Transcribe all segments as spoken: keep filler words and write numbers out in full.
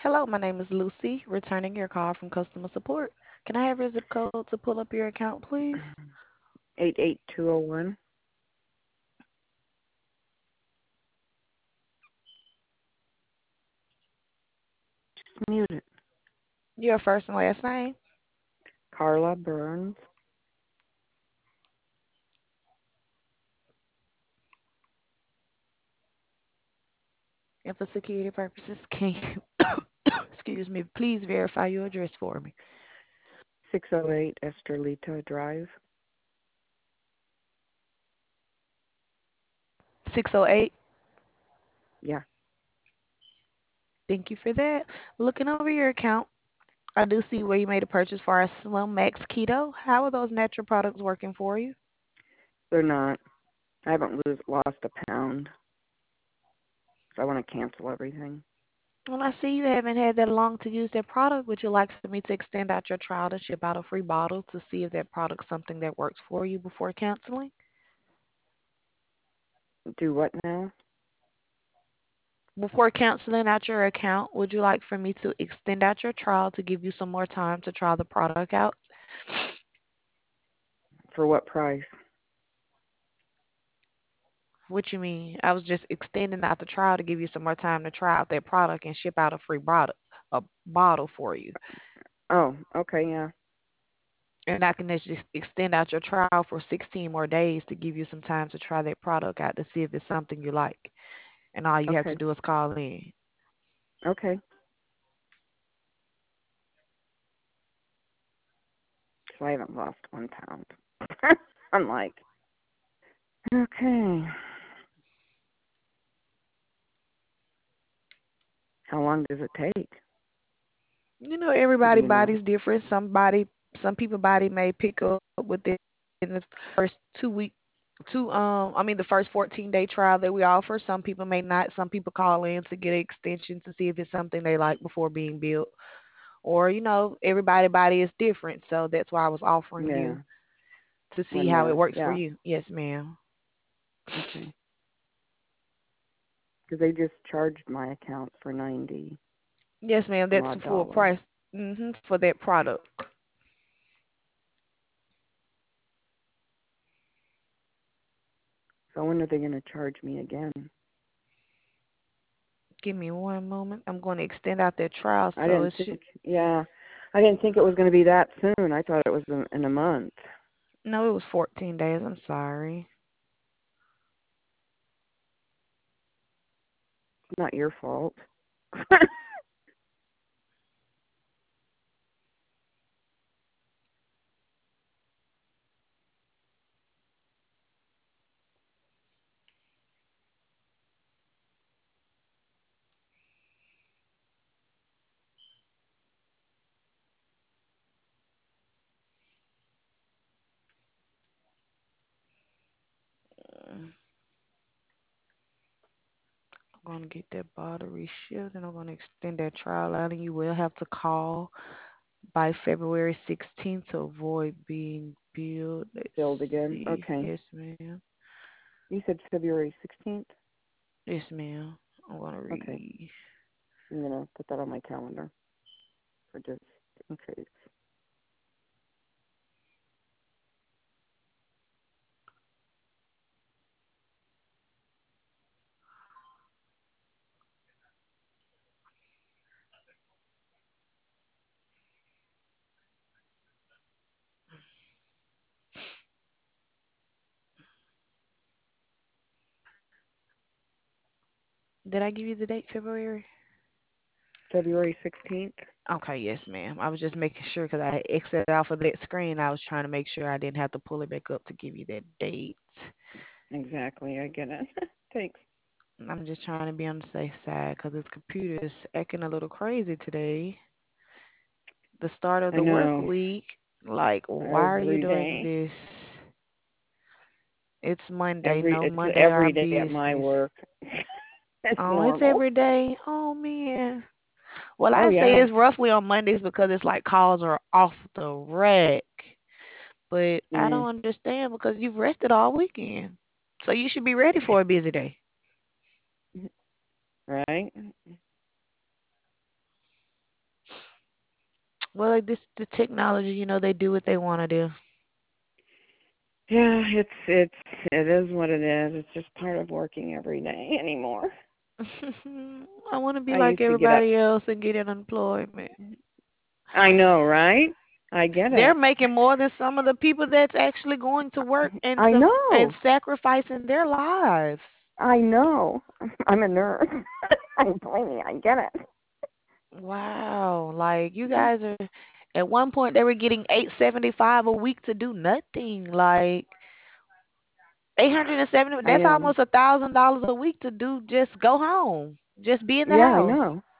Hello, my name is Lucy, returning your call from customer support. Can I have your zip code to pull up your account, please? eight eight two zero one. Mute it. Your first and last name Carla Burns. and for security purposes, can you, excuse me, please verify your address for me? six oh eight Estrelita Drive. six oh eight. Yeah. Thank you for that. Looking over your account, I do see where you made a purchase for our Slim Max Keto. How are those natural products working for you? They're not. I haven't lose, lost a pound. So I want to cancel everything. Well, I see you haven't had that long to use that product. Would you like for me to extend out your trial to ship out a free bottle to see if that product's something that works for you before canceling? Do what now? Before canceling out your account, would you like for me to extend out your trial to give you some more time to try the product out? For what price? What you mean? I was just extending out the trial to give you some more time to try out that product and ship out a free bottle, a bottle for you. Oh, okay, yeah. And I can just extend out your trial for sixteen more days to give you some time to try that product out to see if it's something you like. And all you have to Okay. do is call in. Okay. So I haven't lost one pound. I'm like, okay. How long does it take? You know, Do everybody you know? body's different. Somebody, some people body may pick up within the first two week, two um, I mean the first fourteen day trial that we offer. Some people may not. Some people call in to get an extension to see if it's something they like before being built. Or you know, everybody body is different, so that's why I was offering Yeah. you to see One how it more. works for Yeah. you. Yes, ma'am. Okay. Because they just charged my account for ninety Yes, ma'am. some That's the odd full dollars. price hmm for that product. So when are they going to charge me again? Give me one moment. I'm going to extend out that trial, I so didn't it should. think, yeah, I didn't think it was going to be that soon. I thought it was in, in a month. No, it was fourteen days. I'm sorry. It's not your fault. I'm going to get that bottle reshipped and I'm going to extend that trial out, and you will have to call by February sixteenth to avoid being billed. Let's Billed again. see. Okay. Yes, ma'am. You said February sixteenth? Yes, ma'am. I'm going to Okay. read. I'm going to put that on my calendar for just in case. Did I give you the date, February? February sixteenth? Okay, yes, ma'am. I was just making sure because I had exited off of that screen. I was trying to make sure I didn't have to pull it back up to give you that date. Exactly. I get it. Thanks. I'm just trying to be on the safe side because this computer is acting a little crazy today. The start of I the work know. week. Like, why are you Every doing day. this? It's Monday. Every No, it's Monday our every day at my business. work. It's Oh, it's normal. every day. Oh man. Well, Oh I say yeah. it's roughly on Mondays because it's like calls are off the rack. But I Mm, don't understand because you've rested all weekend. So you should be ready for a busy day. right? Well, like this, the technology, you know, they do what they want to Yeah, it's it's it is what it is. It's just part of working every day anymore. do. I want to be I like used to get up. everybody else and get unemployment. I know, right? I get They're it. making more than some of the people that's actually going to work and I to and know. sacrificing their lives. I know. I'm a nurse. I believe me, I get it. Wow, like you guys are at one point they were getting eight seventy five a week to do nothing. Like eight hundred and seventy, I that's know. almost a thousand dollars a week to do just go home. Just be in the Yeah, I house. know.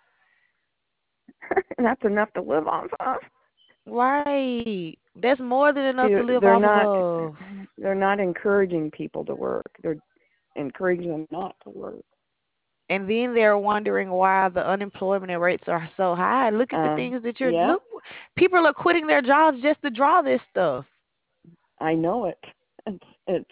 And that's enough to live off of. Right. That's more than enough See, to live they're off not of. they're not encouraging people to work. They're encouraging them not to work. And then they're wondering why the unemployment rates are so high. Look at the Uh, things that you're yeah, look people are quitting their jobs just to draw this stuff. I know it. It's it's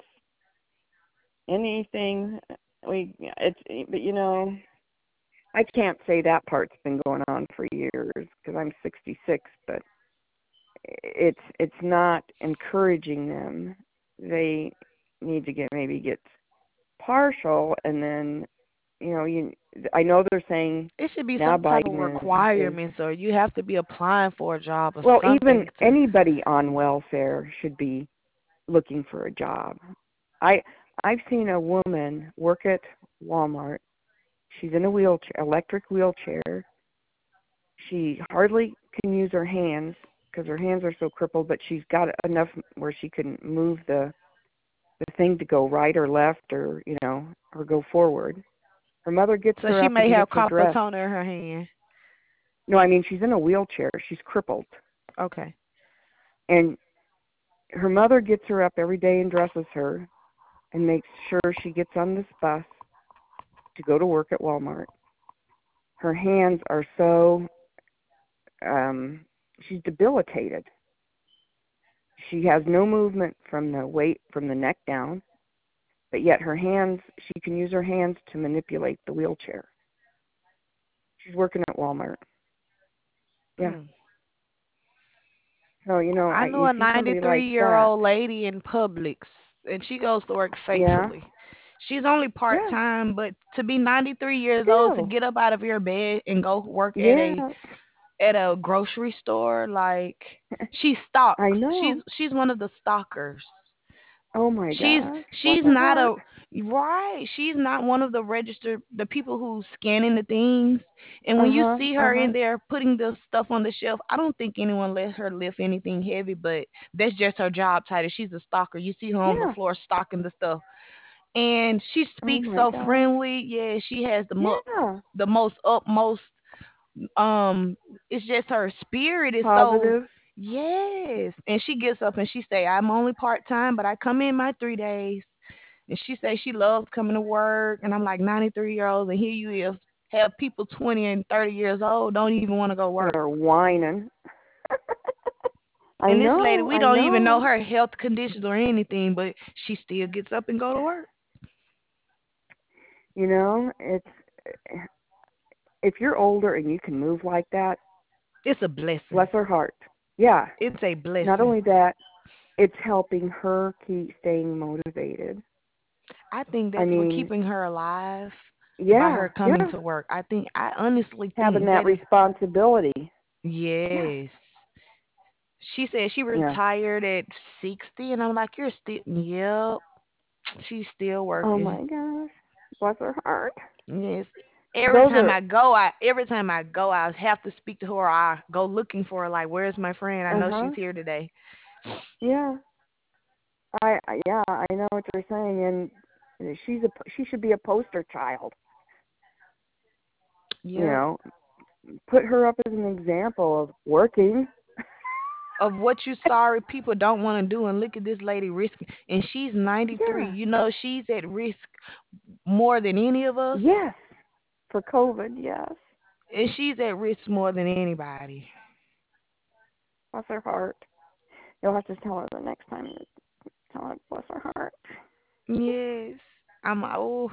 anything we it's but you know I can't say that part's been going on for years because I'm sixty-six, but it's it's not encouraging them. They need to get maybe get partial, and then you know you. I know they're saying It should be now some type of Biden is is requirements or you have to be applying for a job or well, even something to anybody on welfare should be looking for a job. I I've seen a woman work at Walmart. She's in a wheelchair, electric wheelchair. She hardly can use her hands because her hands are so crippled, but she's got enough where she can move the the thing to go right or left or you know or go forward. Her mother gets so her she up may and have gets her carpal dressed. tunnel in her hand. No, I mean she's in a wheelchair. She's crippled, Okay. and her mother gets her up every day and dresses her and makes sure she gets on this bus to go to work at Walmart. Her hands are so um, she's debilitated. She has no movement from the weight from the neck down, but yet her hands, she can use her hands to manipulate the wheelchair. She's working at Walmart. Yeah. Mm. So, you know, I I, know you a see somebody like that. ninety-three-year-old lady in Publix, and she goes to work Yeah. faithfully. She's only Yeah. part-time, but to be ninety-three years old, to Still. get up out of your bed and go work at Yeah. a at a grocery store, like she I stalks. know. She's she's one of the stalkers. Oh my She's gosh. Bless she's her not heart. a right. She's not one of the registered the people who's scanning the things. And Uh when you huh. see Uh her huh. in there putting the stuff on the shelf, I don't think anyone let her lift anything heavy, but that's just her job title. She's a stalker. You see her on the Yeah. floor stalking the stuff. And she Oh speaks my so gosh. friendly. Yeah, she has the mo- Yeah. the most utmost um it's just her spirit is so Positive. yes, and she gets up and she say I'm only part-time but I come in my three days, and she say she loves coming to work, and I'm like ninety-three year olds and here you is have people twenty and thirty years old don't even want to go That work. are whining. I And this lady, know. we I don't even know know. her health conditions or anything, but she still gets up and go to work. You know, it's if you're older and you can move like that, It's a blessing. bless her heart. Yeah. It's a Not blessing. only that, it's helping her keep staying motivated. I think I that's what mean, keeping her alive by yeah, her coming yeah. to work. I think I honestly Having think that that is responsibility. Yeah, yes. She said she yeah. retired at sixty, and I'm like, you're still, yep, she's still Oh working. my gosh. Bless her heart. Yes. Every Those time are, I go, I every time I go, I have to speak to her. Or I go looking for her. Like, where's my friend? I uh know huh. she's here today. Yeah. I, I, yeah, I know what you're saying. And she's a, she should be a poster child. You Yep. know, put her up as an example of working. Of what you sorry people don't want to do, and look at this lady risking, and she's ninety-three. Yeah. You know, she's at risk more than any of us, Yes. For COVID, yes. and she's at risk more than anybody. Bless her heart. You'll have to tell her the next time. You tell her, bless her heart. Yes. I'm oh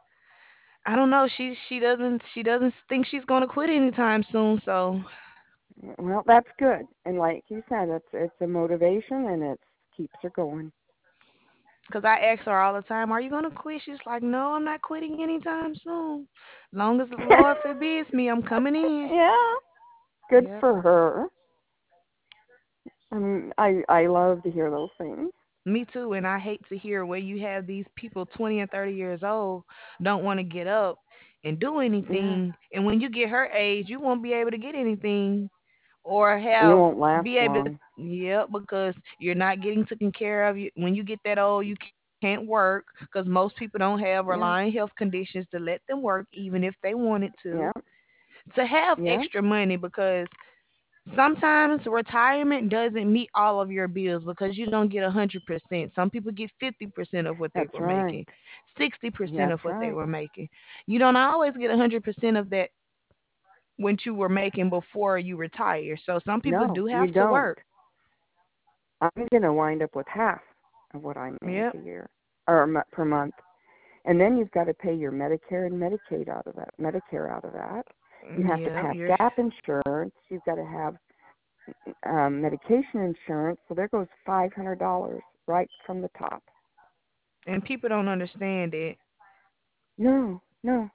I don't know. She she doesn't she doesn't think she's gonna quit anytime soon. So Well, that's good. And like you said, it's it's a motivation and it keeps her going. Cause I ask her all the time, "Are you gonna quit?" She's like, "No, I'm not quitting anytime soon. Long as the Lord forbids me, I'm coming in." Yeah, good Yep. for her. Um, I I love to hear those things. Me too, and I hate to hear where you have these people twenty and thirty years old don't want to get up and do Yeah, anything, and when you get her age, you won't be able to get anything or you have won't last be able to. long. Yep, because you're not getting taken care of. You when you get that old, you can't work because most people don't have Yeah, relying health conditions to let them work, even if they wanted to. yeah, To have yeah. extra money because sometimes retirement doesn't meet all of your bills because you don't get one hundred percent. Some people get fifty percent of what they That's were right. making, sixty percent of That's what they right. were making. You don't always get one hundred percent of that what you were making before you retire. So some people No, do you have to don't. work. I'm gonna wind up with half of what I make Yep. a year or a mo- per month, and then you've got to pay your Medicare and Medicaid out of that. Medicare out of that. You have to Yep. have You're gap insurance. You've got to have um, medication insurance. So there goes five hundred dollars right from the top. and people don't understand it. No, no.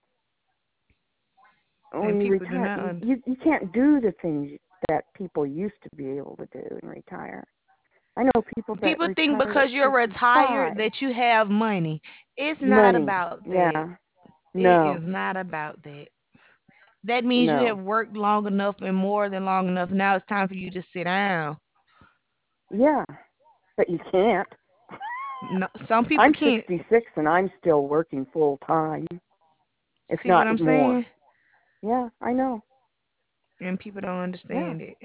And When you people do retire, not you, un- you you can't do the things that people used to be able to do and retire. I know people that people think retired at because you're retired fifty-five. that you have money. It's not Money. about that. Yeah. It is No. not about that. That means you have No. worked long enough and more than long enough. Now it's time for you to sit down. Yeah. But you can't. No, some people I'm can't. sixty-six and I'm still working full time, if See what not I'm more. saying? Yeah, I know. And people don't Yeah. understand it.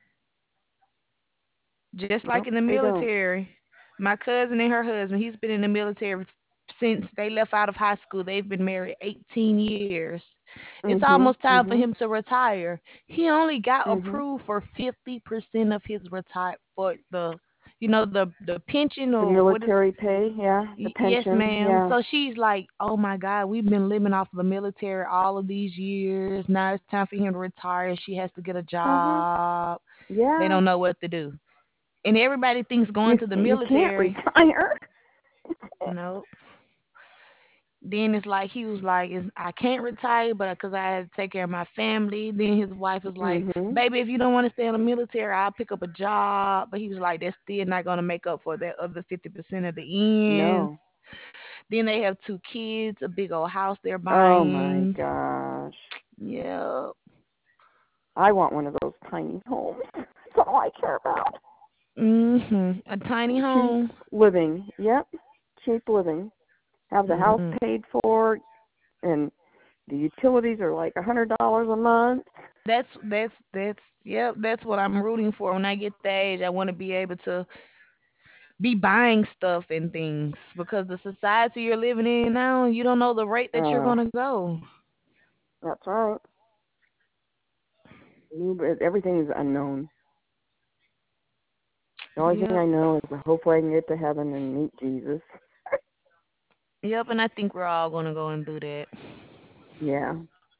Just like Nope, in the they don't. military, my cousin and her husband, he's been in the military since they left out of high school. They've been married eighteen years. It's Mhm. almost time for Mhm. him to retire. He only got Mhm. approved for fifty percent of his retire for the, you know, the the pension The or what is. military pay, yeah, the Y- Yes, pension, ma'am. yeah. So she's like, "Oh my God, we've been living off of the military all of these years. Now it's time for him to retire. She has to get a Mhm. job. They Yeah. don't know what to do." And everybody thinks going You to the you can't military. retire. No. Then it's like he was like, "Is I can't retire, but because I had to take care of my family." Then his wife was like, Mhm. "Baby, if you don't want to stay in the military, I'll pick up a job." But he was like, "That's still not gonna make up for that other fifty percent of the ends." No. Then they have two kids, a big old house they're Oh my buying. gosh. Yeah. I want one of those tiny homes. That's all I care about. Mhm. A tiny Cheap home. living. Yep. Cheap living. Have the house Mm. paid for, and the utilities are like a hundred dollars a month. That's that's that's yep. That's what I'm rooting for. When I get that age, I want to be able to be buying stuff and things because the society you're living in now, you don't know the rate that you're Uh, gonna go. that's right. New- Everything is unknown. The only thing Yep. I know is that hopefully I can get to heaven and meet Jesus. Yep. And I think we're all gonna go and do that. Yeah.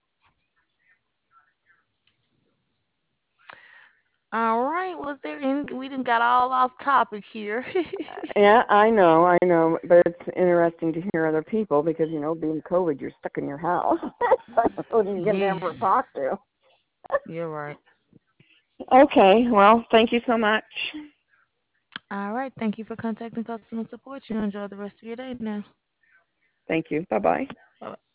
All right. Was there any? We didn't got all off topic here. Yeah, I know, I know, but it's interesting to hear other people because, you know, being COVID, you're stuck in your house. Who do you get to Yes, ever talk to? you're right. Okay, well, thank you so much. All right. Thank you for contacting customer support. You enjoy the rest of your day now. Thank you. Bye-bye. Bye.